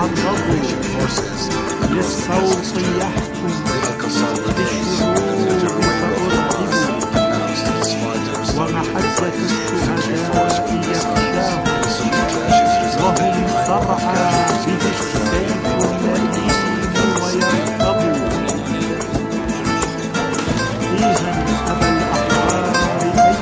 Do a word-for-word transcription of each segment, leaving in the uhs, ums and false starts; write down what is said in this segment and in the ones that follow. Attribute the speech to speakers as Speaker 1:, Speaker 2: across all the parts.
Speaker 1: حرضوا للصوت يحكم بالشعور فأرهبوا ومحبة الشهداء يخشاهم وهم ترعى به السيف اللئيم ويركبوا فيها أبا الأحرار أي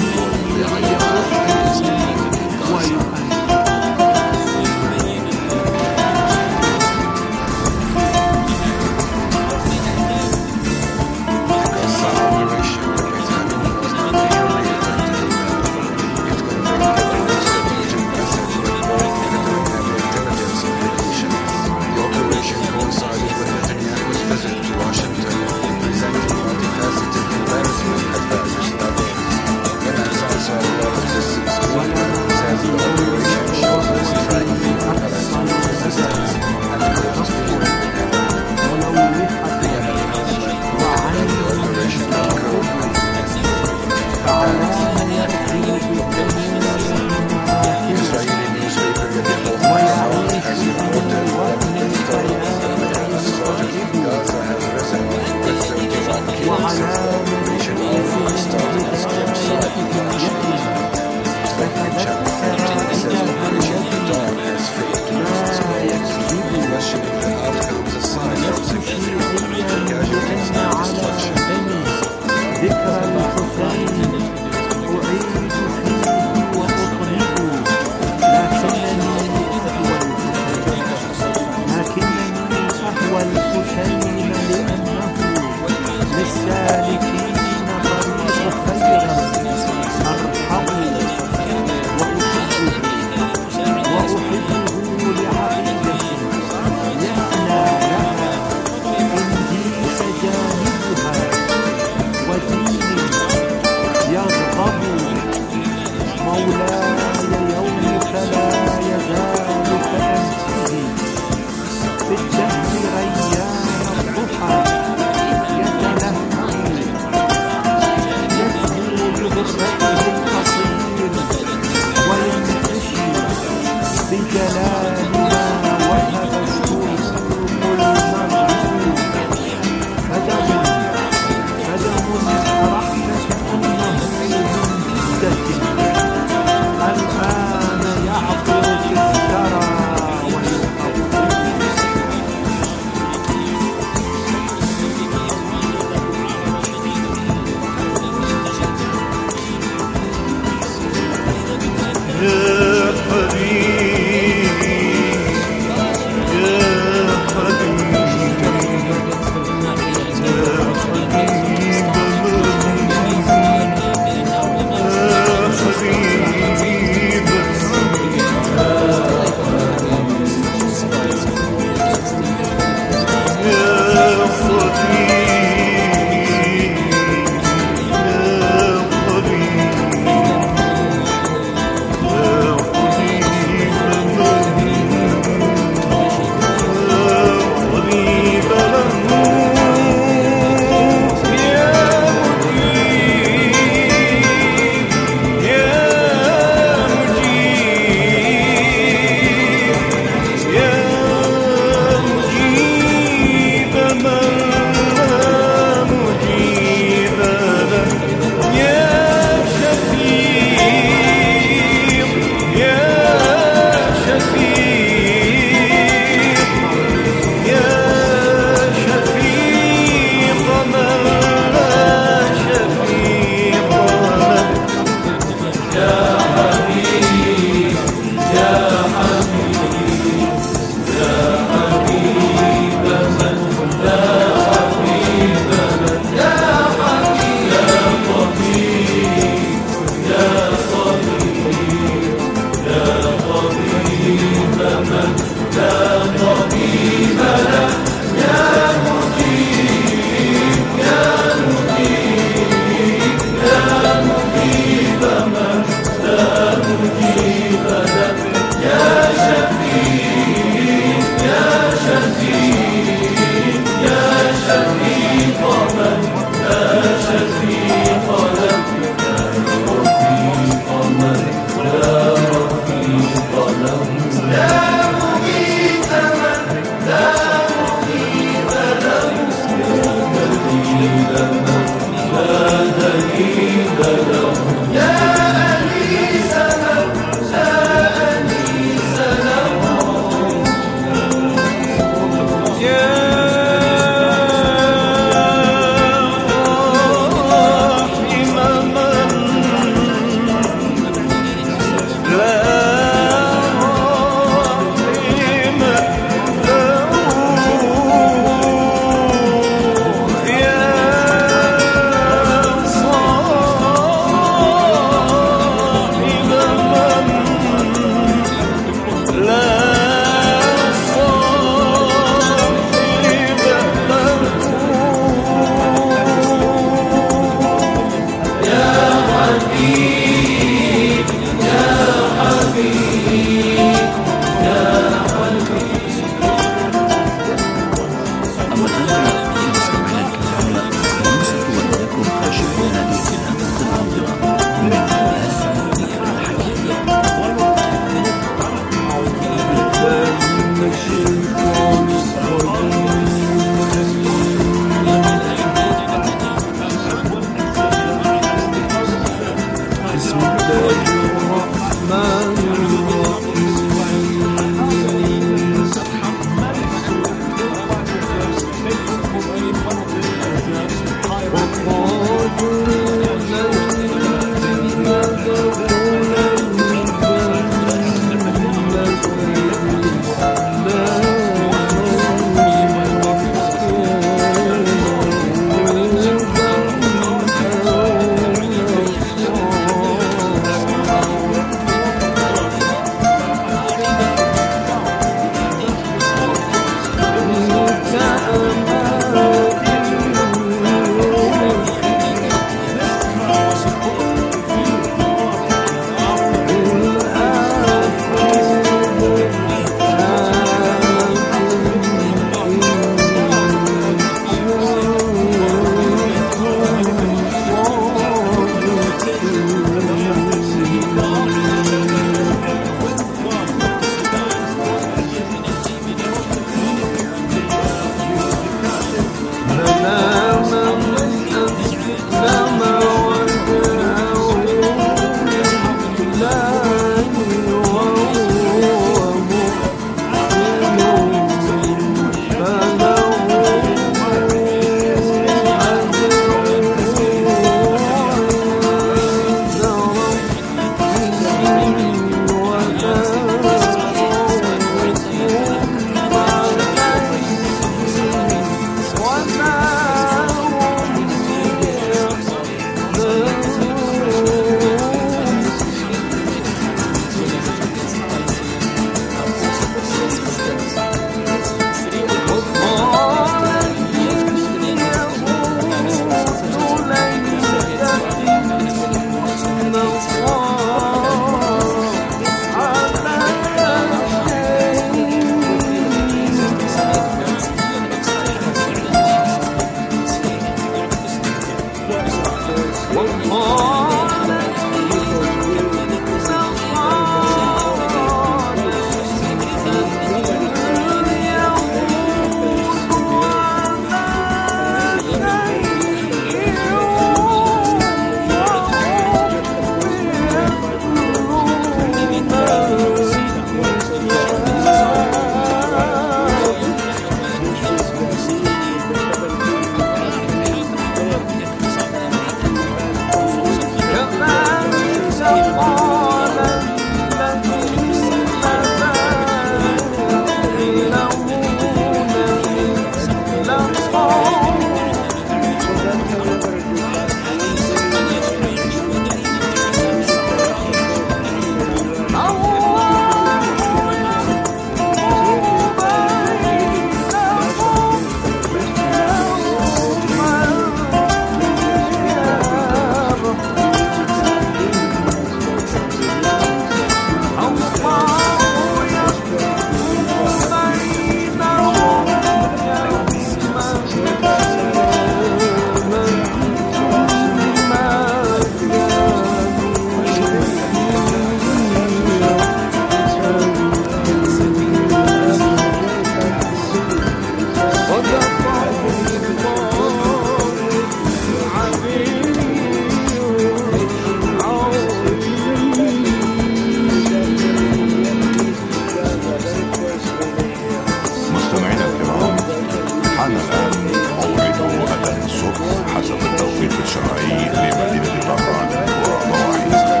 Speaker 2: الشرعي لمدينة طهران وضواحيها.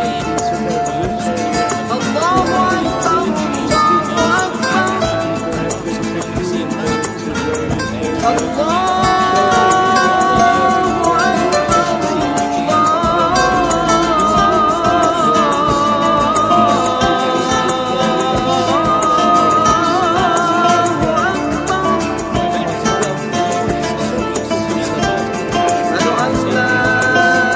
Speaker 3: أشهد أن لا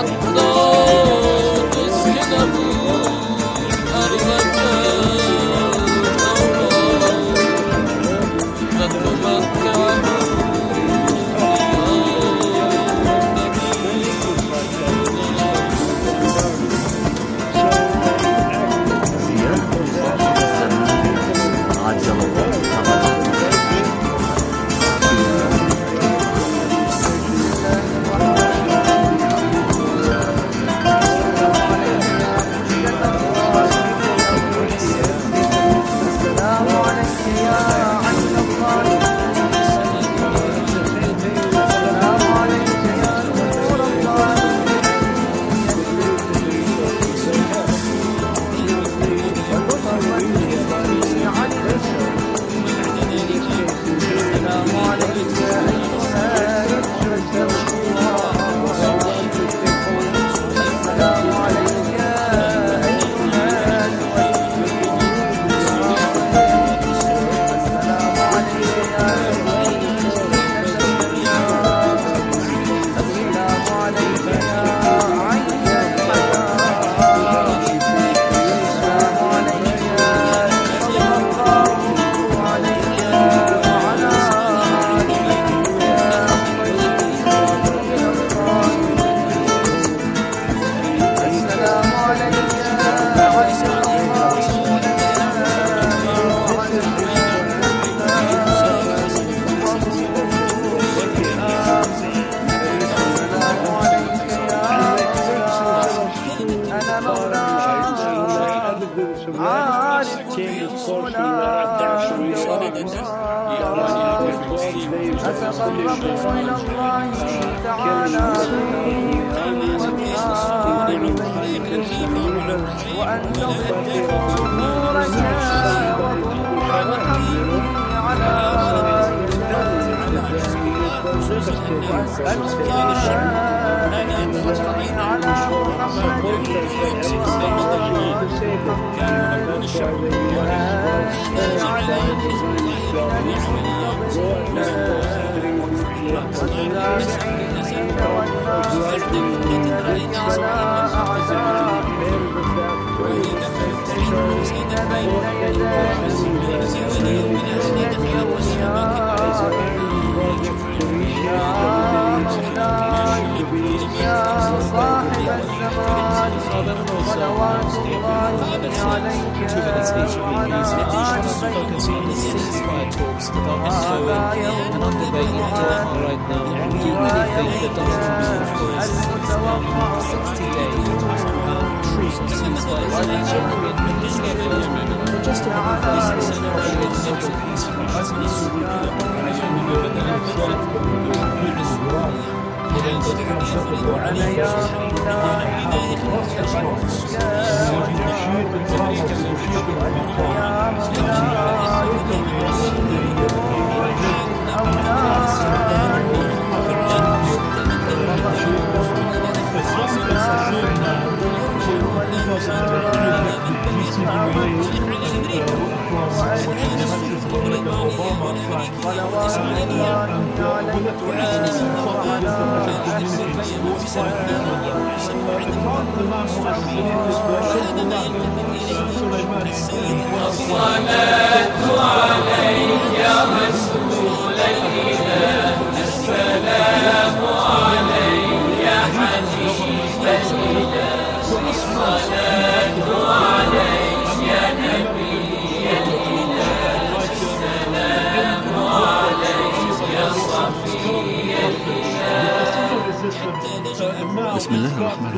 Speaker 3: بسم الله الرحمن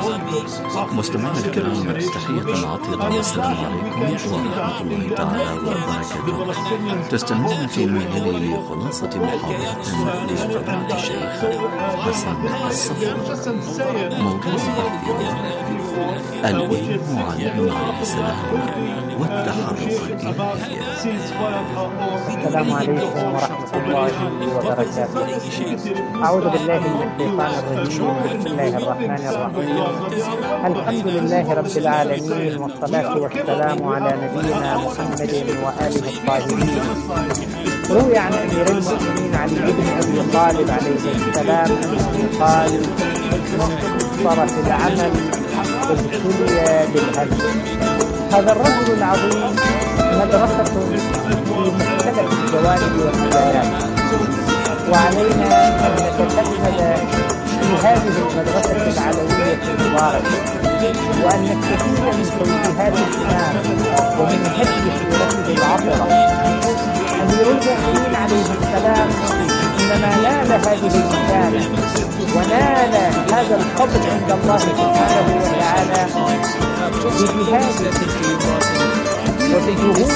Speaker 3: الرحيم. مستمعينا الكرام، تحية عطيرة والسلام عليكم ورحمة الله تعالى وبركاته. تستمعون فيما يلي لخلاصة محاضرة لفضيلة الشيخ حسن الصفر. موضوع الإيمان عليه عليه السلام والتحرك الإلهي.
Speaker 4: السلام عليكم ورحمة الله وبركاته. أعوذ بالله من الشيطان الرجيم. بسم الله الرحمن الرحيم. الحمد لله رب العالمين، والصلاة والسلام على نبينا محمد وآله الطاهرين. روي عن أمير المؤمنين علي بن أبي طالب عليه السلام أنه قال: صار في العمل ابتلي بالهم. هذا الرجل العظيم مدرسة في مختلف الجوانب والمجالات، وعلينا أن نتكلم في هذه المدرسة العلوية المباركة، وأن نستفيد من توجيهات الإمام ومن هدي سيرته العطرة. أمير المؤمنين عليه السلام إنما نال هذه المكانة ونال هذا الفضل عند الله سبحانه وتعالى بجهاده وبجهوده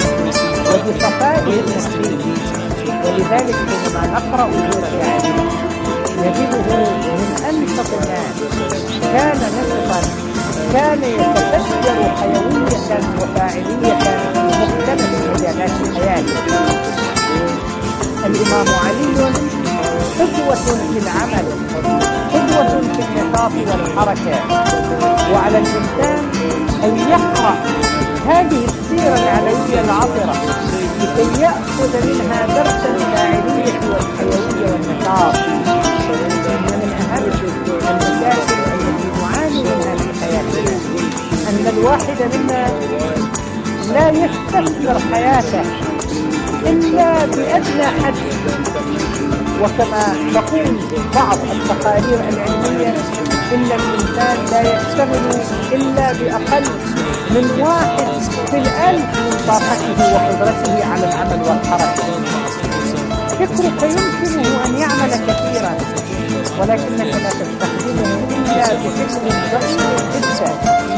Speaker 4: وبصفائه النفسي. ولذلك حينما نقرأ سيرة علي نجده من أنشط الناس، كان نشطا، كان يتفجر حيوية وفاعلية في مختلف مجالات حياته. الإمام علي قدوة في العمل، قدوة في النشاط والحركة، وعلى الإنسان أن يقرأ هذه السيرة العلوية العطرة لكي يأخذ منها درس الفاعلية والحيوية والنشاط. إن من أهم المشاكل التي نعاني منها في حياتنا أن الواحد منا لا يستثمر حياته إلا بأدنى حد. وكما تقول بعض التقارير العلمية إن الإنسان لا يشتغل إلا بأقل من واحد في الألف من طاقته وقدرته على العمل والحركة. فكرك يمكنه أن يعمل كثيرا ولكنك لا تستخدمه إلا بفكر ضئيل جدا.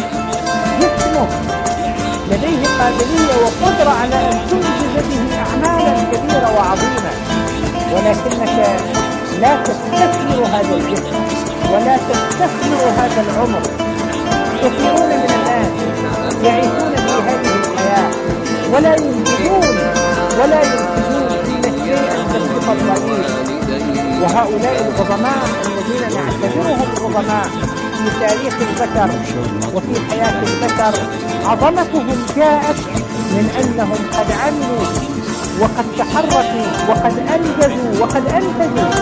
Speaker 4: جسمك لديه قابلية وقدرة على أن تنجز به أعمالا كبيرة وعظيمة، ولكنك لا تستثمر هذا الجسم ولا تستثمر هذا العمر. كثيرون من الناس يعيشون في هذه الحياة ولا ينجزون ولا ينتجون إلا شيئا بسيطا ضئيل. وهؤلاء العظماء الذين نعتبرهم عظماء في تاريخ البشر وفي حياة البشر عظمتهم جاءت من أنهم قد عملوا وقد تحركوا وقد أنجزوا وقد أنتجوا.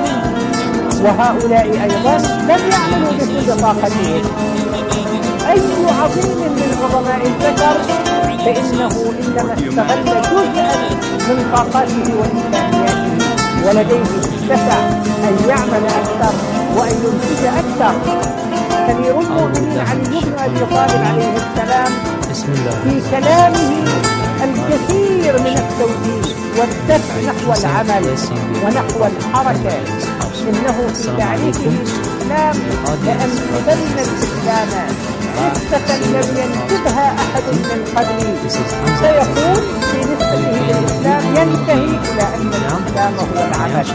Speaker 4: وهؤلاء أيضا لم يعملوا بكل طاقتهم. أي عظيم من عظماء البشر فإنه إنما استغل جزءا من طاقاته وإمكانياته، ولديه اتسع أن يعمل أكثر وأن ينتج أكثر. أمير المؤمنين علي بن أبي طالب عليه السلام في كلامه الكثير من التوجيه والدفع نحو العمل ونحو الحركة. إنه في تعريفه الإسلام لأن يبنى الإسلام قصة لم ينتبها أحد من قبلي، سيقول في نسبته للإسلام ينتهي إلى أن الإسلام هو العمل.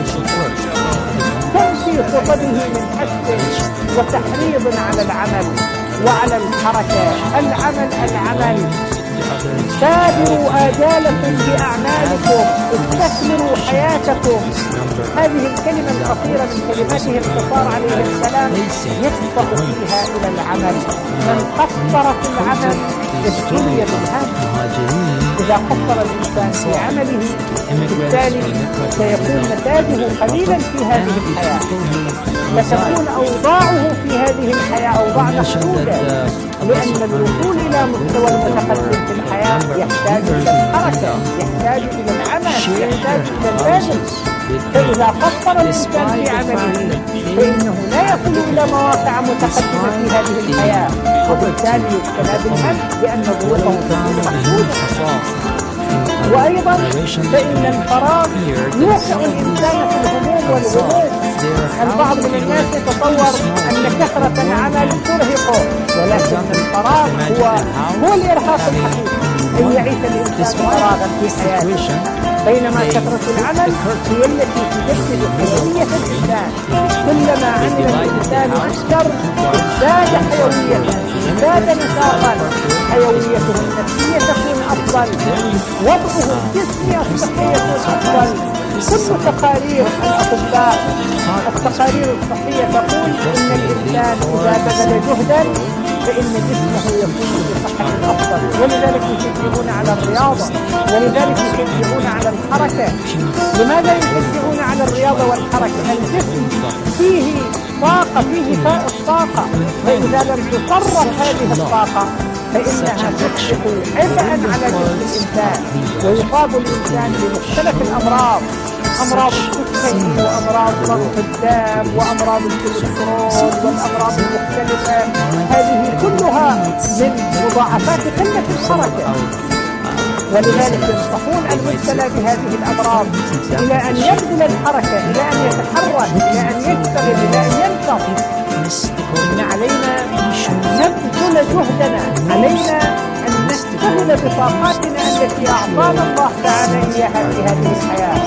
Speaker 4: كم في خطبه من حث وتحريض على العمل وعلى الحركة. العمل العمل سابروا آجالكم بأعمالكم، استثمروا حياتكم. هذه الكلمة القصيرة من كلماته القصار عليه السلام يسبق فيها إلى العمل. من قصر في العمل ابتلي بالهم. إذا قصر الإنسان في عمله بالتالي سيكون نتاجه قليلا في هذه الحياة، فتكون أوضاعه في هذه الحياة أوضاع محدودة، لأن الوصول إلى مستوى المتقدم في الحياة يحتاج إلى الحركة، يحتاج إلى العمل، يحتاج إلى البذل. فإذا قصر الإنسان في عمله فإنه لا يصل إلى مواقع متقدمة في هذه الحياة، وبالتالي يبتلى بالهم لأن ظروفه تكون محدودة. وأيضا فإن الفراغ يوقع الإنسان في الهموم والغموم. البعض من الناس يتصور أن كثرة العمل ترهقه، ولكن الفراغ هو هو الإرهاق الحقيقي، أن يعيش الإنسان فراغا في حياته، بينما كثرة العمل هي التي تجدد حيوية الإنسان. كلما عمل الإنسان أكثر ازداد حيوية، ازداد نشاطا، حيويته النفسية تكون أفضل، وضعه الجسمي الصحي يكون أفضل. كل تقارير الأطباء التقارير الصحية تقول إن الإنسان إذا بذل جهدا فإن جسمه يكون بصحة أفضل. أفضل، ولذلك يشجعون على الرياضة، ولذلك يشجعون على الحركة. لماذا يشجعون على الرياضة والحركة؟ الجسم فيه طاقة، فيه فائض طاقة، فإذا لم تصرف هذه الطاقة فإنها تصبح عبئا على جسم الإنسان، ويصاب الإنسان بمختلف الأمراض، أمراض السكري وأمراض ضغط الدم وأمراض الكوليسترول والأمراض المختلفة. هذه كلها من مضاعفات قلة الحركة، ولذلك ينصحون المبتلى بهذه الأمراض إلى أن يبذل الحركة، إلى أن يتحرك، إلى أن يشتغل، إلى أن ينشط. إن علينا أن نبذل جهدنا، علينا أن نشتغل بطاقاتنا التي أعطانا الله تعالى إياها في هذه الحياة.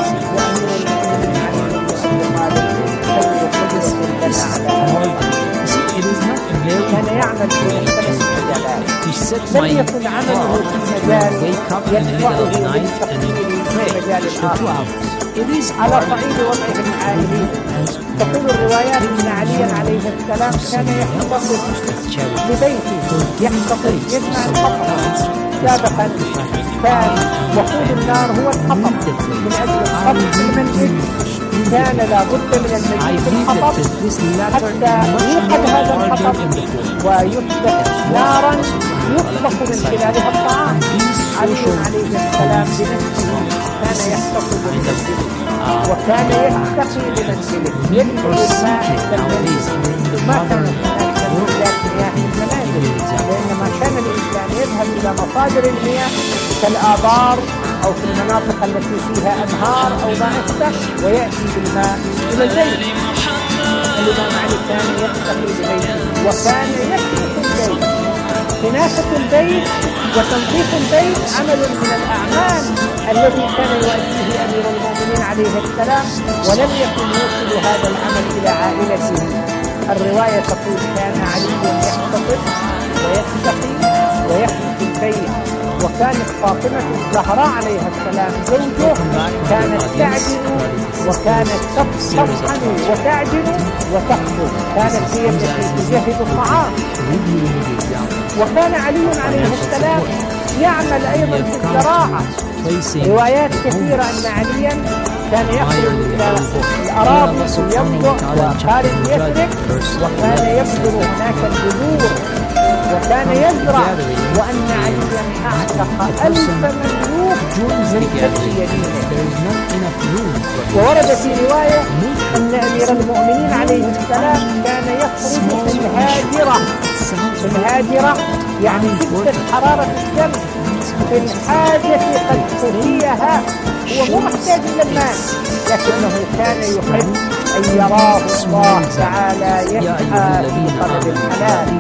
Speaker 4: كان يعمل في مختلف المجالات، لم يكن عمله في مجال يدفعه للتفكير في مجال آخر. على صعيد وضعه العائلي تقول الروايات أن عليا عليه السلام كان يحتفظ لبيته، يحتفظ يجمع الحطب. سابقا كان وقود النار هو الحطب، من أجل الحطب في المنزل كان لابد من المجيء بالحطب حتى يوقد هذا الحطب ويصبح نارا يطلق من خلالها الطعام. علي عليه السلام بنفسه كان يحتفظ بمنزله، وكان يستقي بمنزله، يدخل الماء عند المنزل. ما كان هناك تنزيلات مياه المنازل، وإنما كان الإنسان يذهب إلى مصادر المياه كالآبار أو في المناطق التي فيها أنهار أو ما أشبه، ويأتي بالماء إلى البيت. الإمام علي كان يستقي ببيته وكان يكنس البيت. كناسة البيت وتنظيف البيت عمل من الأعمال الذي كان يؤديه أمير المؤمنين عليه السلام، ولم يكن يوصل هذا العمل إلى عائلته. الرواية تقول كان علي يحتفظ ويستقي ويكنس البيت، وكانت فاطمة الزهراء عليها السلام زوجه كانت تعجن وكانت تطحن وتعجن وتخبز، كانت هي التي تجهز الطعام. وكان علي عليه السلام يعمل أيضا في الزراعة. روايات كثيرة أن عليا كان يخرج إلى الأراضي ينظر وخارج يسرق، وكان يبذر هناك البذور وكان يزرع، وأن عليا أعتق ألف مملوك من كف يمينه. وورد في رواية أن أمير المؤمنين عليه السلام كان يخرج في الهاجرة، في الهاجرة يعني شدة حرارة الشمس، في الحاجة قد تهيها، هو مو محتاج إلى الماء، لكنه كان يحب أن يراه الله تعالى يسعى في طلب الحلال.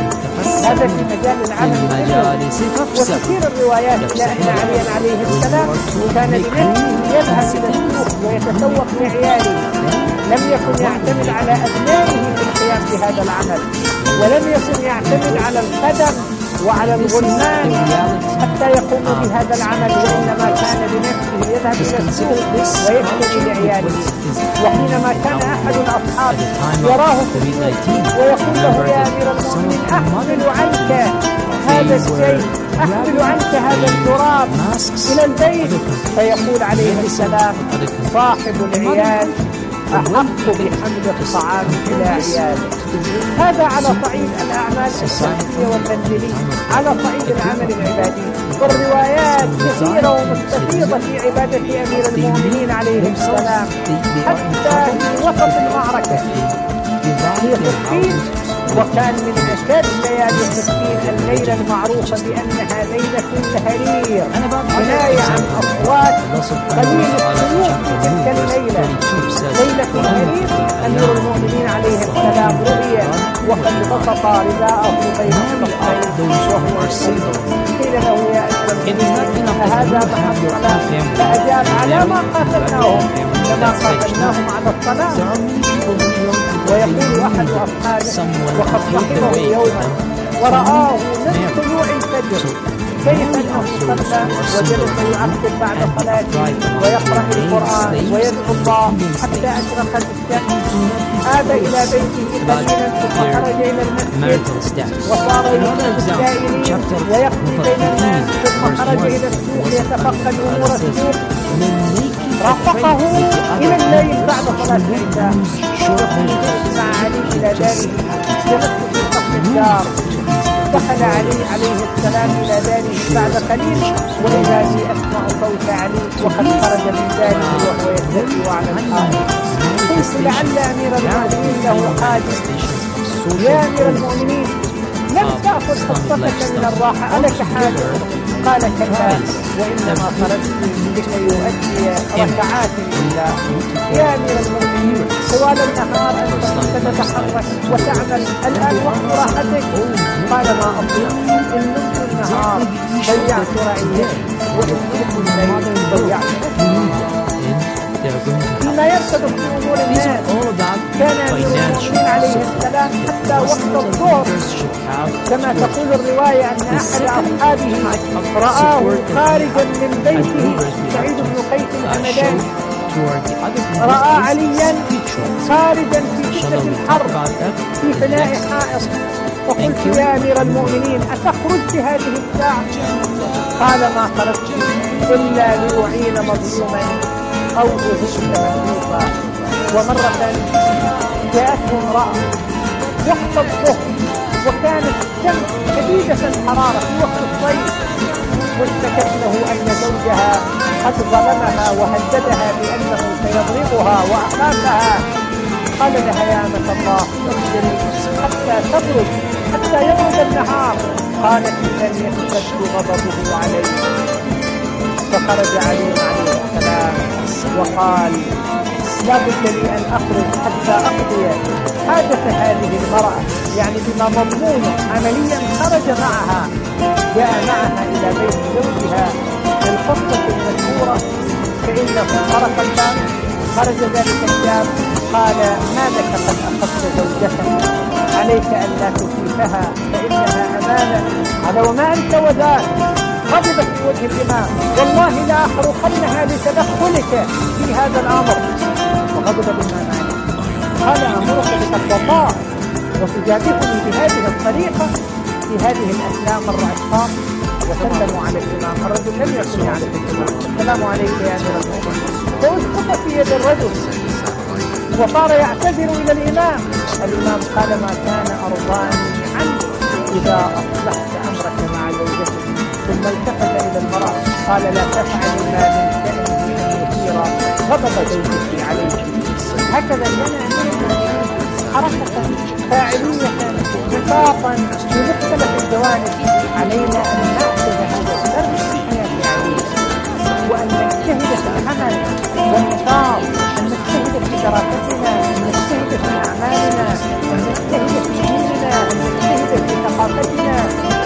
Speaker 4: هذا في مجال العمل الدنيوي. وكثير الروايات إلى أن عليا عليه السلام كان بنفسه يذهب إلى السوق ويتسوق لعياله، لم يكن يعتمد على أبنائه في القيام بهذا العمل، ولم يكن يعتمد على الخدم وعلى الغلمان حتى يقوموا بهذا العمل، وإنما كان بنفسه يذهب إلى السوق ويشتري لعياله. وحينما كان أحد الأصحاب يراه في السوق ويقول له يا أمير المؤمنين أحمل عنك هذا الشيء، أحمل عنك هذا التراب إلى البيت، فيقول عليه السلام صاحب العيال أحق بحمل الطعام إلى عياله. هذا على صعيد الأعمال الشخصية والمنزلية. على صعيد العمل العبادي والروايات كثيرة ومستفيضة في عبادة أمير المؤمنين عليه السلام، حتى في وسط المعركة في حطين، وكان من أشد ليالي حطين الليلة المعروفة بأنها ليلة الهرير، كناية عن أصوات قليل السيوف في تلك الليلة. ليلة الهرير أمير المؤمنين عليه السلام رؤيا وقد بسط رداءه بين الصفين وهو يصلي. قيل له يا أمير المؤمنين أهذا بعد الصلاة؟ فأجاب على ما قاتلناهم، كما قاتلناهم على الصلاة. ويقول أحد أصحابه وقد صحبه يوما ورآه من طلوع الفجر كيف أنه صلى وجلس يعبد بعد صلاته ويقرأ القرآن ويدعو الله حتى أشرقت الشمس، عاد إلى بيته قليلا ثم خرج إلى المسجد وصار يؤمن السائلين ويقضي بين الناس، ثم خرج إلى السوق يتفقد أمور السوق. رافقه إلى الليل بعد صلاة العشاء مع علي إلى داره، جلست في سقف الدار. دخل علي عليه السلام إلى داره بعد قليل وإذا بي أسمع صوت علي وقد خرج من داره وهو يتكئ على الحائط. قلت لعل أمير المؤمنين له حاجة. يا أمير المؤمنين لم تأخذ حصتك من الراحة، ألك حاجة؟ قال كلا، وإنما خرجت لكي يؤدي ركعات لله. يا أمير المؤمنين طوال النهار أنت تتحرك وتعمل، الآن وقت راحتك. قال ما أطلق، إن نمت النهار ضيعت رعيتي وإن نمت الليل ضيعت نفسي. فيما يرتبط بأمور الناس كان أمير المؤمنين عليه السلام حتى وقت الظهر كما تقول الرواية أن أحد أصحابه رآه خارجا من بيته، سعيد بن قيس الهمداني، رأى عليا خارجا في شدة الحرب في فناء حائط. فقلت يا أمير المؤمنين أتخرج في هذه الساعة؟ قال ما خرجت إلا لأعين مظلوما أو أهز مهلوكا. ومرة جاءته امرأة وقت الظهر وكانت الشمس شديدة الحرارة في وقت الصيف، واشتكت له أن زوجها قد ظلمها وهددها بأنه سيضربها وأخافها. قال لها يا أمة الله اصبري حتى تبرد حتى يبرد النهار. قالت لن يشتد غضبه علي. فخرج علي عليه السلام وقال لا بد لي أن أخرج حتى أقضي حاجة هذه المرأة، يعني بما مضمونه عمليا. خرج معها، جاء معها إلى بيت زوجها للقصة المشهورة. فإنه طرق الباب، خرج ذلك الشاب قال ما لك قد أخذت زوجتك؟ عليك أن لا تخيفها فإنها أمانة. هذا وما أنت وذاك. غضبت في وجه الإمام والله لا أخرقنها لتدخلك في هذا الأمر. وغضب الإمام عليه قال أمرك بتقوى الله وتجابهني بهذه الطريقة في هذه الأسلام الرعشاق. وسلموا على الإمام. الرجل لم يكن يعرف الإمام. السلام عليك يا أمير المؤمنين. فأسقط في يد الرجل وصار يعتذر إلى الإمام. الإمام قال ما كان أرضاني عنك إذا أصلحت أمرك مع زوجتك. ثم التفت إلى المرأة قال لا تفعل ما من شأنه أن يثير غضب زوجتي عليك. هكذا كان أمير المؤمنين حركة فاعلية نطاقا في مختلف الجوانب. علينا أن نأخذ هذا الدرس في حياة علي وأن نجتهد في العمل والنشاط، أن نجتهد في دراستنا، أن نجتهد في أعمالنا، أن نجتهد في ديننا، أن نجتهد في ثقافتنا.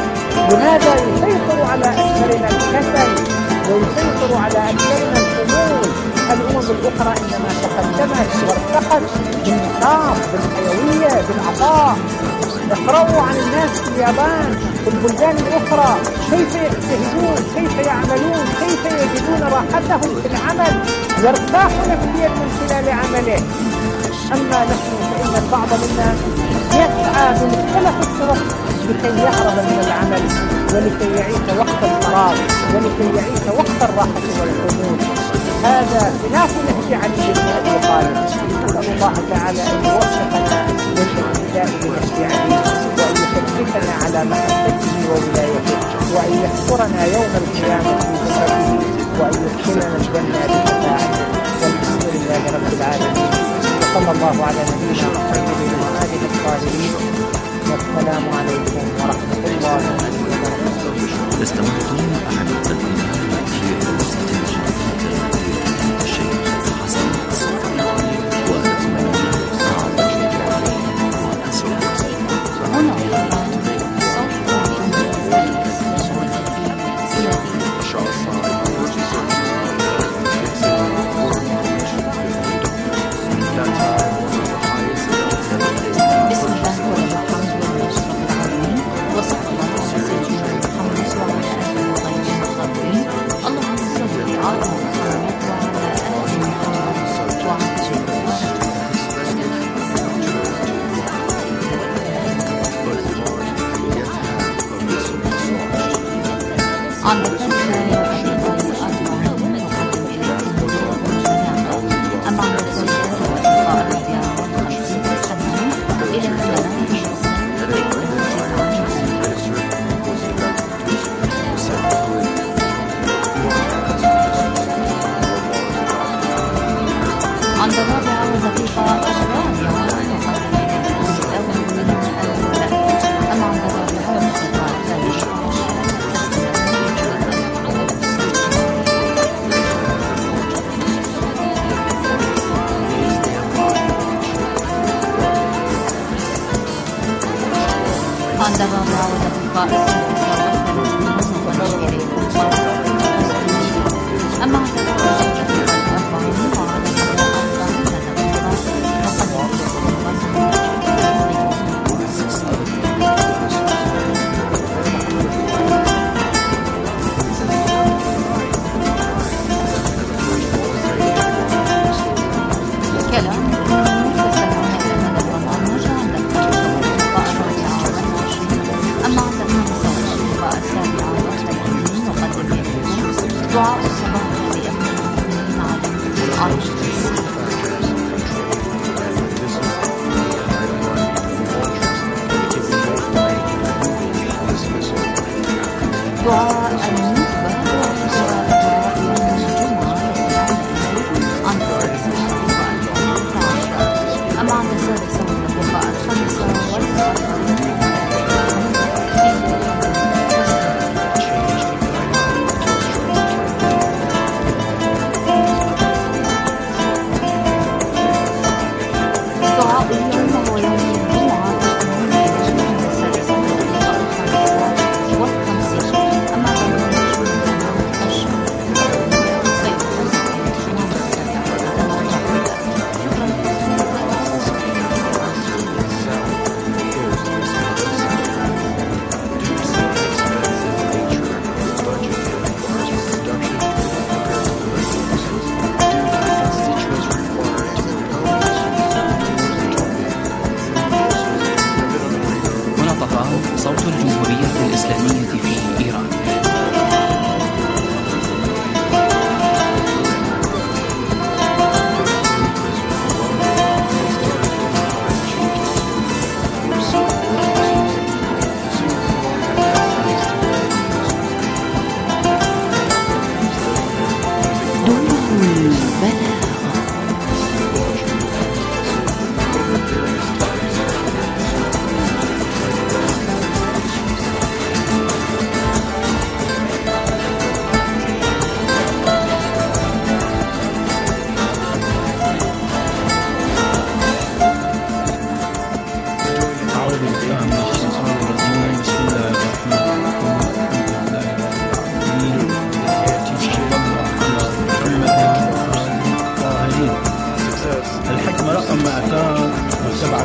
Speaker 4: لماذا يسيطر على أكثرنا الكسل ويسيطر على أكثرنا الخمول؟ الأمم الأخرى إنما تقدمت وارتقت بالنشاط بالحيوية بالعطاء. اقرأوا عن الناس في اليابان في البلدان الأخرى كيف يجتهدون، كيف يعملون، كيف يجدون راحتهم في العمل، يرتاح نفسيا من خلال عمله. أما نحن فإن البعض منا يسعى بمختلف الطرق لكي يهرب من العمل ولكي يعيش وقت الفراغ ولكي يعيش وقت الراحة والخمول. هذا خلاف نهج علي بن أبي طالب. نسأل الله تعالى أن يوفقنا للاهتداء بنهج علي وأن يثبتنا على محبته وولايته وأن يحشرنا يوم القيامة في جنته وأن يدخلنا الجنة بشفاعته. والحمد لله رب العالمين. وصلى الله على نبينا محمد وآله الطاهرين. والسلام عليكم ورحمة الله وبركاته.
Speaker 3: استمعتم أحد التدريبات في دروس الشيخ حسن الصفر وأتمنى سعادة
Speaker 5: وصلى الله على سيدنا محمد وعلى آله عند الثالثة يؤدي أربعة نقدم إليكم الجنابة. أما عند الثالثة واللقاء الرابعة والخمسين تستمعون إلى برنامج عند الرابعة والدقيقة الرابعة نقدم إليكم الأول من الأولى. أما عند الرابعة والدقيقة الثانية عند الرابعة والدقيقة السادسة والثلاثين نقدم إليكم صوت المسلمين. أما عند الرابعة والدقيقة الأربعين وعلى مدى أربعين دقيقة نقدم إليكم كلام تستمعون إلى هذا البرنامج عند الدقيقة الرابعة والعشرين. أما عند الخامسة والدقيقة السابعة والثلاثين نقدم إليكم دعاء الصباح بأمر المؤمنين على عرش السماء. دعاء النخبة ودعاء يوم الجمعة يستمعون إليه عند الدقيقة الثالثة عشر. أما عند السادسة والدقيقة الخامسة والأربعين دعاء اليوم هو يوم الجمعة تستمعون إليه عند السادسة والدقيقة الخامسة والخمسين. أما برنامج برنامج الشهر سيكون في السابعة
Speaker 3: ونطق صوت الجمهورية الإسلامية في إيران.
Speaker 5: دور البلاغة.
Speaker 6: أعوذ بالله من الشيطان الرجيم. بسم الله الرحمن الرحيم. الحكمة رقم مئتين وسبعة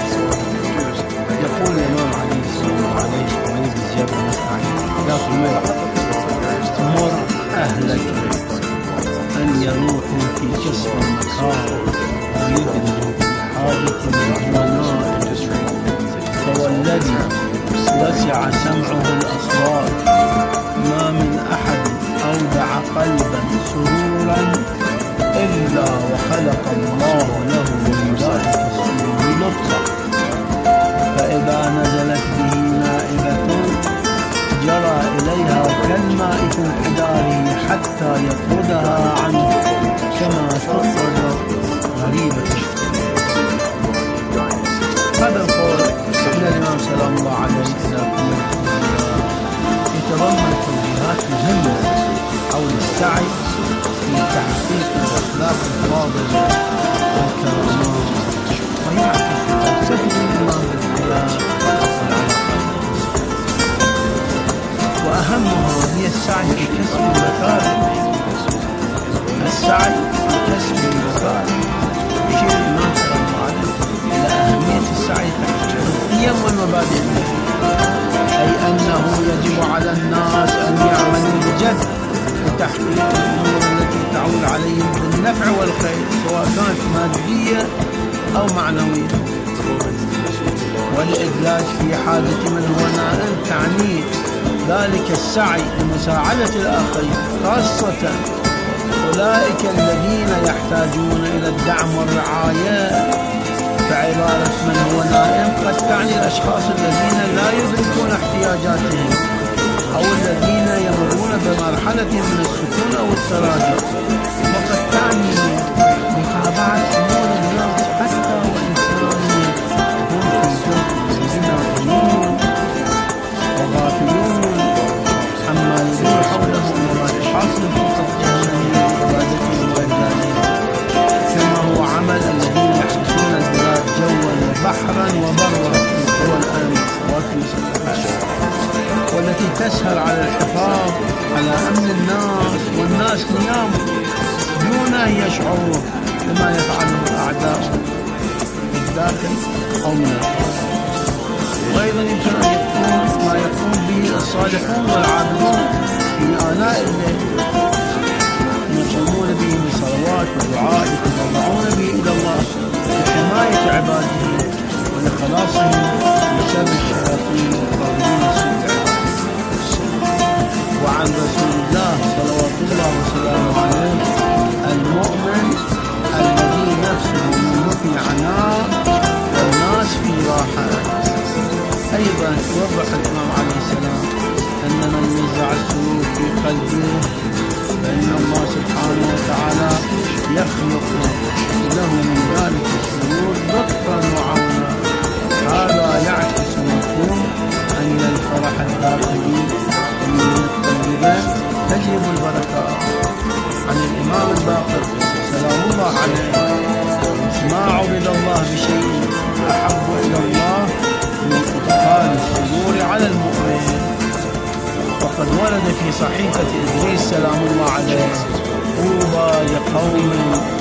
Speaker 6: يقول الإمام علي صلى الله عليه وعليه بالزيادة ونستعين يا صمير مر أهلك أن يروحوا في كسر المكار ويدرجوا في حاجة العناء، فوالذي وسع سمعه الأصوات ما من أحد أودع قلبا سرورا إلا وخلق الله له من ذلك السرور لطفا، فإذا نزلت به نائبة جرى إليها كالماء في انحداره حتى يطردها عنه كما تطرد غريبة. هذا القول من الإمام سلام الله عليه يتضمن توجيهات مهمة حول السعي في تحقيق الأخلاق الفاضلة والكرامات، ويعكس فلسفة الإمام بالحياة والعلاقات، وأهمها هي السعي في كسب المكارم. السعي في كسب المكارم يشير الإمام سلام الله عليه إلى أهمية السعي تحقيق القيم والمبادئ، أي أنه يجب على الناس أن يعملوا بجد لتحقيق الأمور التي تعود عليهم بالنفع والخير، سواء كانت مادية أو معنوية، والإدلاج في حاجة من هو نائل تعني ذلك السعي لمساعدة الآخرين، خاصة أولئك الذين يحتاجون إلى الدعم والرعاية. فعبارة من هو نائم قد تعني الأشخاص الذين لا يدركون احتياجاتهم أو الذين يمرون بمرحلة من السكون أو التراجع، وقد تعني متابعة أمور الناس حتى وإن كانوا هم في جهد ناظرين وغافلون عما يدور حولهم وما يحاصل في قصدهم وعبادتهم وإجلالهم، كما هو عمل الذين يحرسون البلاد جوا وبحرا وبرا في قوى الأمن وفي سلطات، والتي تسهر على الحفاظ على أمن الناس والناس نيام دون أن يشعروا بما يفعله الأعداء في الداخل أو من الخارج. وأيضا يمكن أن يكون ما يقوم به الصالحون والعابدون في آناء الليل، يقومون به من صلوات ودعاء يتضرعون به إلى الله لحماية عباده ولخلاصهم من شر الشياطين والطاغين السوء. وعن رسول الله صلوات الله وسلامه عليه: المؤمن الذي نفسه منه في عناء والناس في راحة. أيضا يوضح الإمام عليه السلام أن من نزع السرور في قلبه فإن الله سبحانه وتعالى يخلق له من ذلك السرور لطفا وعونا. هذا يعكس مفهوم أن الفرح الداخلي والنية الطيبة تجلب البركات. عن الإمام الباقر سلام الله عليه: ما عبد الله بشيء أحب إلى الله من إدخال السرور على المؤمن. وقد ورد في صحيفة إدريس سلام الله عليه: طوبى لقوم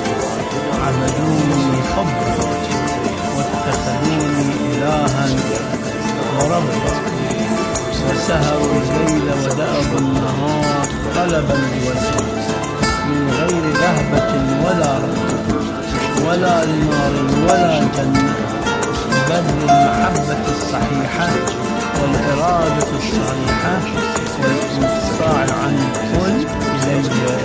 Speaker 6: عبدوني حبا واتخذوني إلها وربا وسهروا الليل ودأبوا النهار طلبا لوجهه من غير رهبة ولا رهبة ولا لنار ولا جنة، بل للمحبة الصحيحة والإرادة الصحيحة والانقطاع عن الكل إليه.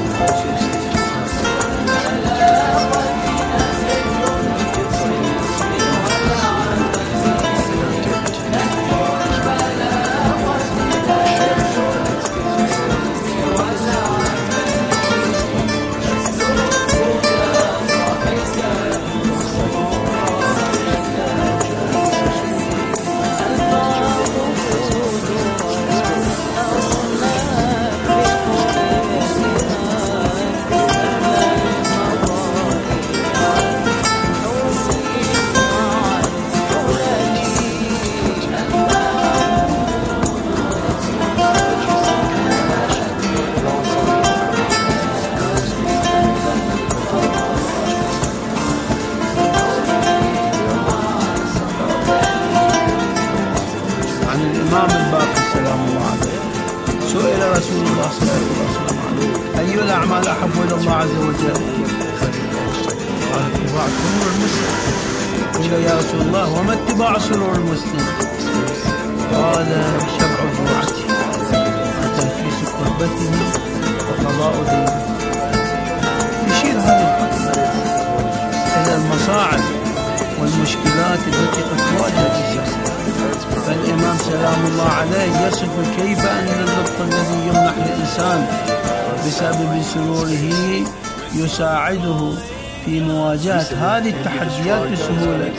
Speaker 6: يساعده في مواجهة هذه التحديات بسهولة،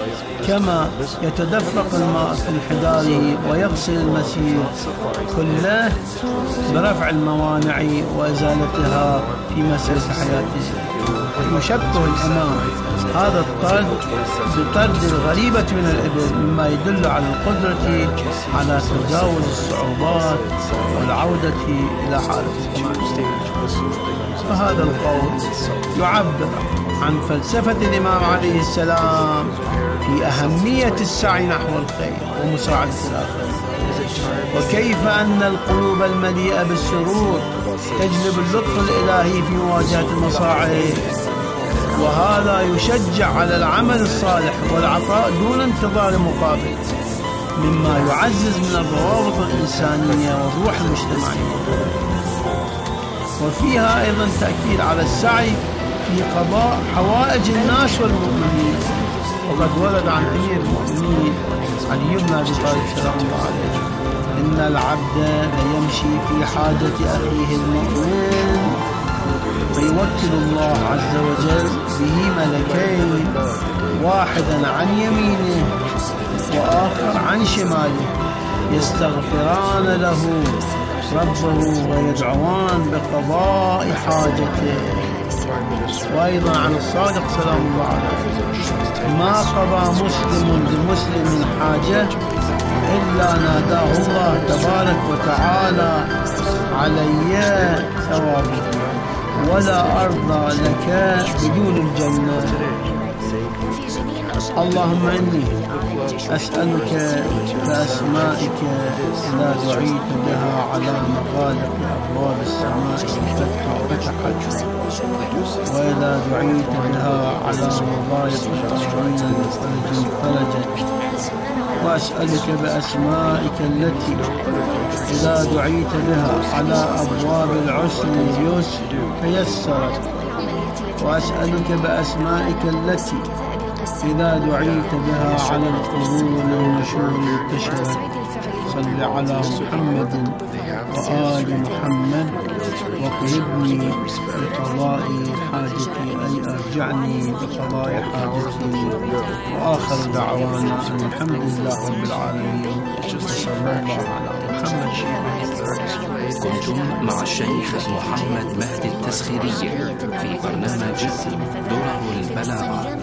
Speaker 6: كما يتدفق الماء في انحداره ويغسل المسير كله برفع الموانع وإزالتها في مسيرة حياته. يشبه الإمام هذا الطرد بطرد الغريبة من الإبل، مما يدل على القدرة على تجاوز الصعوبات والعودة إلى حالة الطمأنينة. فهذا القول يعبر عن فلسفة الإمام عليه السلام في أهمية السعي نحو الخير ومساعدة الآخرين، وكيف أن القلوب المليئة بالسرور تجلب اللطف الإلهي في مواجهة المصاعب، وهذا يشجع على العمل الصالح والعطاء دون انتظار مقابل. مما يعزز من الروابط الإنسانية والروح المجتمعية. وفيها أيضا تأكيد على السعي في قضاء حوائج الناس والمؤمنين. وقد ورد عن أمير المؤمنين علي بن أبي طالب سلام الله عليه: إن العبد ليمشي في حاجة أخيه المؤمن فيوكل الله عز وجل به ملكين، واحدا عن يمينه وآخر عن شماله، يستغفران له ربه ويدعوان بقضاء حاجته. وأيضا عن الصادق سلام الله عليه: ما قضى مسلم لمسلم حاجة إلا ناداه الله تبارك وتعالى علي ثوابه، ولا أرضى لك بدون الجنة. اللهم إني أسألك بأسمائك إذا دعيت بها على مغالق أبواب السماء فتحت، وإذا دعيت بها على مضايق الأرضين فرجت. وأسألك بأسمائك التي إذا دعيت بها على أبواب العسر اليسر فيسرت. وأسألك بأسمائك التي إذا دعيت بها على القبور النشور انتشرت. صل على محمد وآل محمد وقلبني بقضاء حاجتي، أي أرجعني بقضاء حاجتي. وآخر دعوانا أن الحمد لله رب العالمين وصلى الله على محمد.
Speaker 3: كنتم مع الشيخ محمد مهدي التسخيري في برنامج درر البلاغة.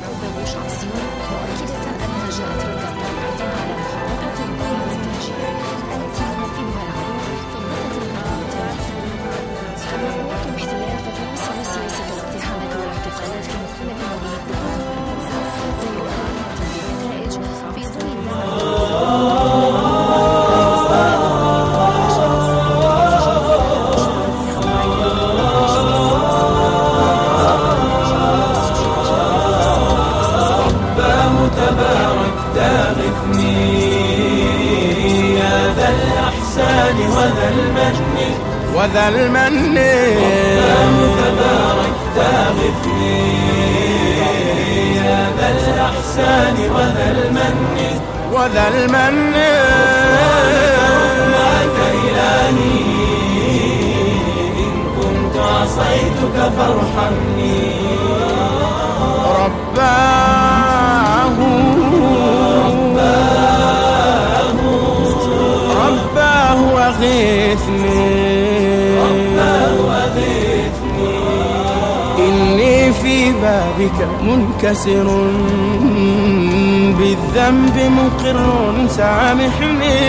Speaker 6: وذا المن تبارك تغفني يا ذا الأحسان وذا المن وذا المن ربك إلهي إن كنت عصيتك فارحمني. رباه رباه أغثني إني في بابك منكسر بالذنب مقر سامحني.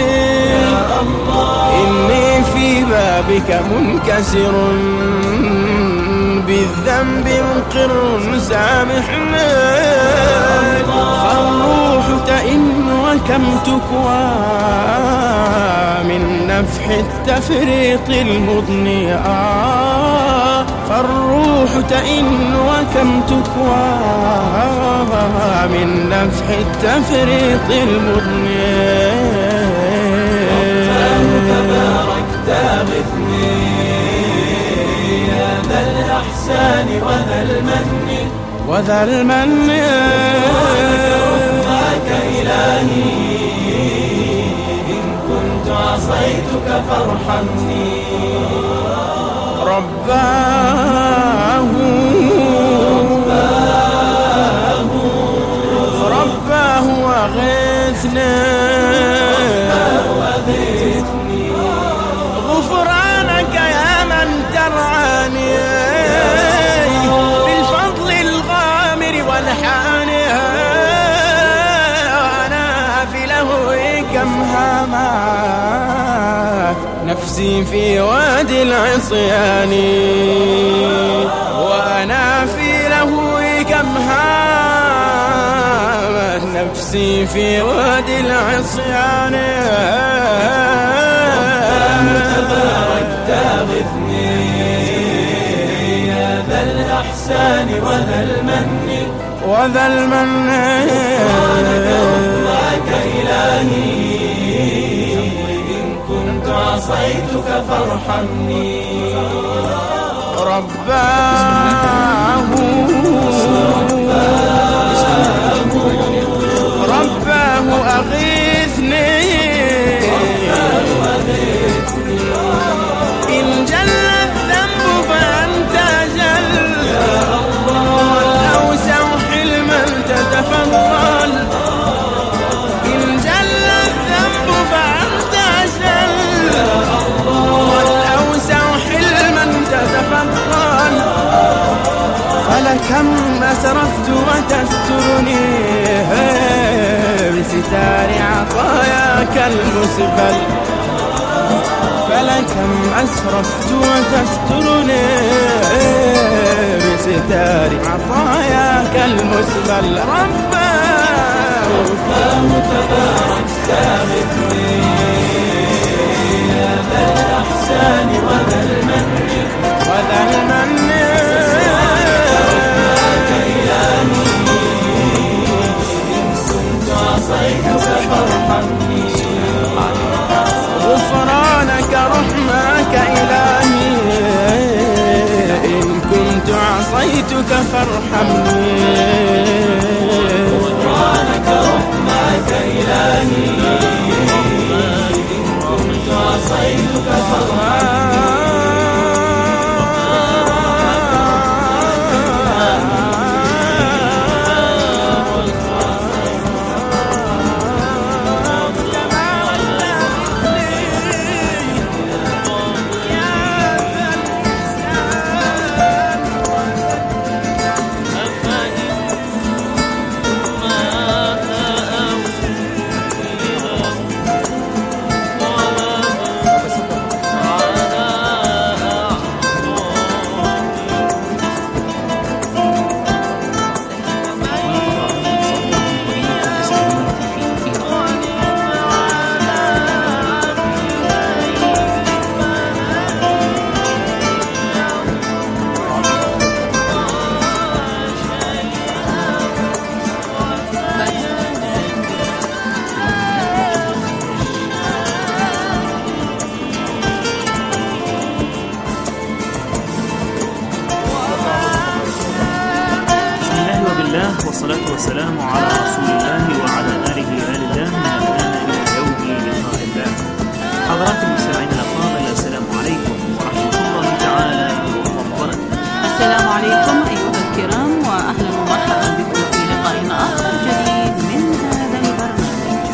Speaker 6: إني في بابك منكسر بالذنب مقر سامحني. فالروح تئن وكم تكوى من نفح التفريط المضني. آه فالروح تئن وكم تكوى من نفح التفريط المضني. تبارك تغثني يا ذا الأحسان وذا المن وذا المن ربك إلهي إن كنت عصيتك فارحمني. رباه رباه أغثني غفرانك يا من ترعاني بالفضل الغامر والحاني. وأنا في لهوي كم هامات نفسي في وادي العصيان. وأنا في لهوي كم هامت نفسي في وادي العصيان. تبارك تغثني يا ذا الأحسان وذا المن وذا المن ربك إلهي عصيتك فارحمني. رباه رباه أغيثني إن جل الذنب فأنت جل والأوسع حلما تتفضل. إن جل الذنب فأنت جل والأوسع حلما تتفضل. فلكم أسرفت وتسترني بستار عطاياك المسبل. فلكم أسرفت وتسترني بستار عطاياك المسبل. رباه رباه تبارك تاغثني يا ذا الإحسان وذا المن وذا المن. غفرانك رحمك إلهي إن كنت عصيتك فارحمني. غفرانك رحمك إلهي إن كنت عصيتك فارحمني.
Speaker 1: والصلاة والسلام على رسول الله وعلى آله آل الله من الآن إلى يوم لقاء الله. حضرات المستمعين الأفاضل، السلام عليكم ورحمة الله تعالى وبركاته.
Speaker 7: السلام عليكم أيها الكرام، وأهلا ومرحبا بكم في لقائنا آخر جديد من هذا البرنامج.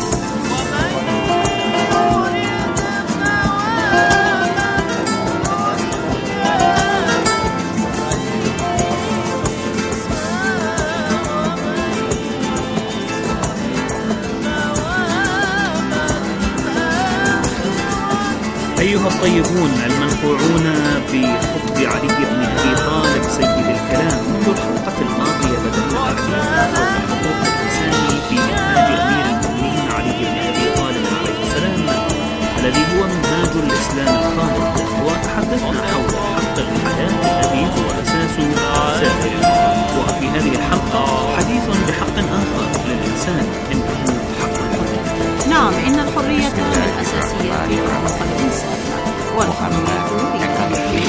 Speaker 1: أيها الطيبون المنفوعون بحب علي بن أبي طالب سيد الكلام، منذ الحلقة الماضية بدأنا الحديث حول حقوق الإنسان في منهاج أمير المؤمنين علي بن أبي طالب عليه السلام الذي هو منهاج الإسلام الخالد، وتحدثنا حول حق الحياة الذي هو أساس سائر. وفي هذه الحلقة حديث بحق آخر للإنسان إنه حق الحرية.
Speaker 7: نعم، إن الحرية من أساسيات حقوق الإنسان، والحرية بإرادته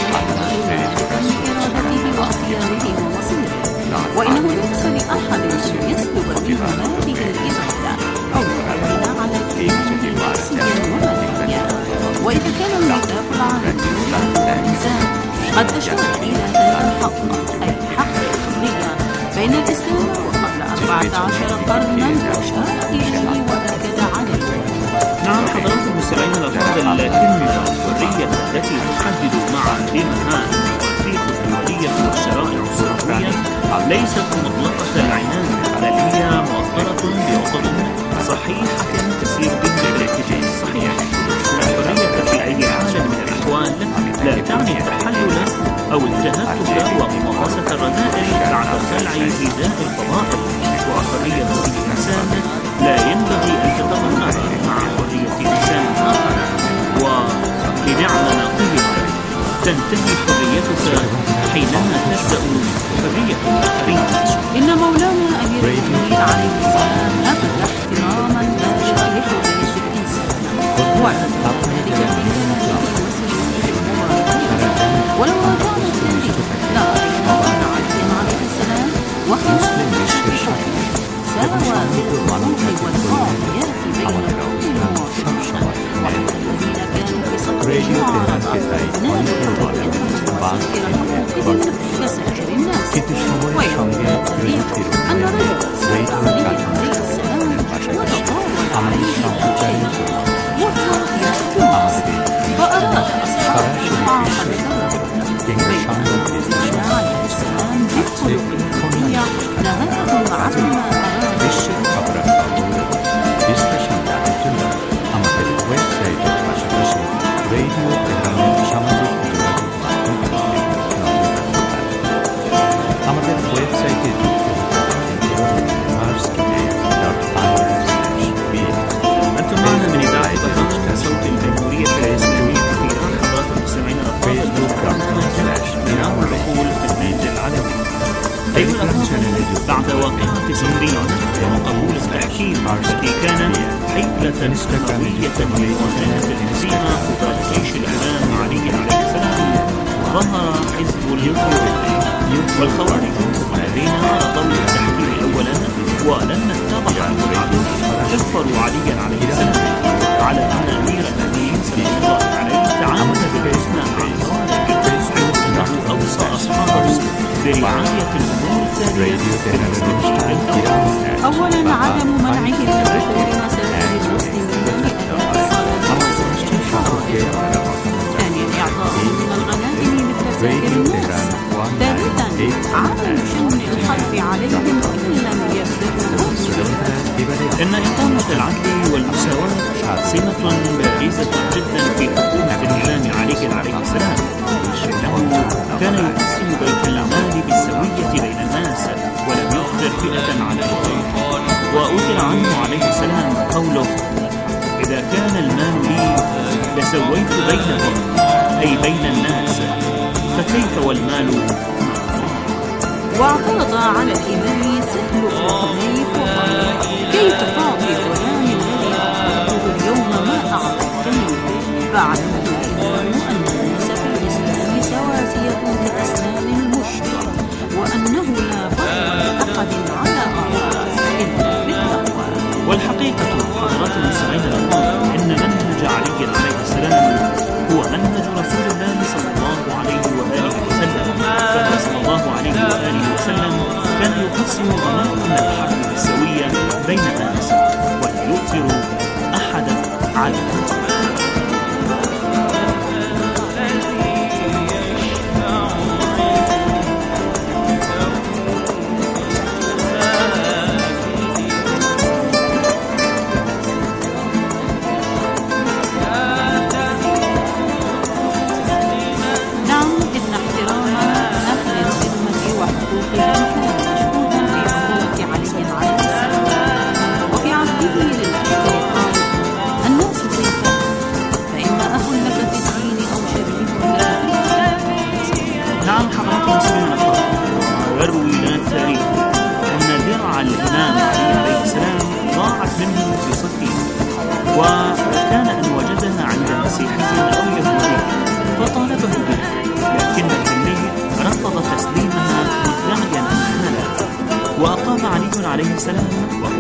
Speaker 7: واختياره ومصيره، وإنه ليس لأحد أن يسلب منه هذه الإرادة أو يعتمد على الإنسان نفسيا وماديا. وإذا كان الميثاق العالمي للإنسان قد أشار إلى هذا الحق، أي حق الحرية، فإن الإسلام وقبل أربعة عشر قرنا أشار إليه وأكد عليه.
Speaker 1: نعم حضرات المستمعين الأفاضل، لكن الحرية التي تحدد معالمها المواثيق الدولية والشرائع الصحوية ليست مطلقة العنان، بل هي مؤطرة بوطن صحيحة تسير به بالاتجاه الصحيح. الحرية في أي حال من الأحوال لا تعني التحلل أو التهتك وممارسة الرذائل بعد خلع حذاء الفضائل. وحرية الإنسان لا ينبغي أن تتضمن مع حرية إنسان آخر، وبمعنى نقيض تنتهي حريتك حينما تبدأ حرية الآخرين.
Speaker 7: إن مولانا أمير المؤمنين عليه السلام أبدى احتراما بالغا لحرية الإنسان، واعتبر ذلك في
Speaker 5: المعارضة نالت حرية وسائر حقوق كسائر الناس. ويقول التاريخ أن رجلا سار علي عليه السلام وتطاول عليه الحجاج وهو يحكم فأراد أصحاب إيقاع الثورة بينما موسى عليه السلام بخلق الحرية نهاهم عما أراد.
Speaker 1: أنتم معنا من إذاعة بطانة صوت الجمهورية الإسلامية في إيران. حضرات المستمعين الأفاضل من أول العقول في النيل العلوي. أيها الأفاضل، بعد واقعة صفرين وقبول التحكيم التي كان حيلة نووية لمواجهة الهزيمة قدرة جيش الإمام علي عليه السلام، ظهر حزب اليهود والخوارج الذين رضوا التحكيم أولا ولما اتضح العدو كفروا عليا عليه السلام على أن أمير المؤمنين صلى الله عليه تعامل بالحسنى مع الخوارج، أنه أوصى أصحابه برعاية الأمور التالية بالنسبة للأمر.
Speaker 5: أولا عدم منعه لدخول مساجد المسلمين لأداء ثانيا إعطائهم من الغنائم مثل سائر الناس. ثالثا عدم شن الحرب عليهم إن لم يبدأوا.
Speaker 1: إن إقامة العدل والمساواة سمة بارزة جدا في حكومة الإمام علي عليه السلام، إنه كان يقسم بيت المال بالسوية بين الناس ولم يؤثر فئة على أخرى. وأثر عنه عليه السلام قوله: إذا كان المال لي لسويت بينهم، أي بين الناس، فكيف والمال؟
Speaker 5: واعترض على الإمام سهل بن حنيف وقال: كيف تعطي فلان الذي أعطيته اليوم ما أعطيتني؟ فاعلم الإمام أن الناس في الإسلام سواسية كأسنان المشط، وأنه لا فضل لأحد على آخر إلا بالتقوى.
Speaker 1: والحقيقة حضرات المستمعين الأفاضل، إن منهج علي عليه السلام هو منهج رسول الله صلى الله عليه وآله وسلم. فهو صلى الله عليه وآله وسلم كان يقسم غنائم الحرب السوية بين الناس ولا يؤثر أحدا على الآخر. يروي لنا التاريخ أن درع الإمام علي عليه السلام ضاعت منه في صفين، وكان أن وجدها عند مسيحي أو يهودي فطالبه بها، لكن الذمي رفض تسليمها مدعيا أنها لا. وأقام علي عليه السلام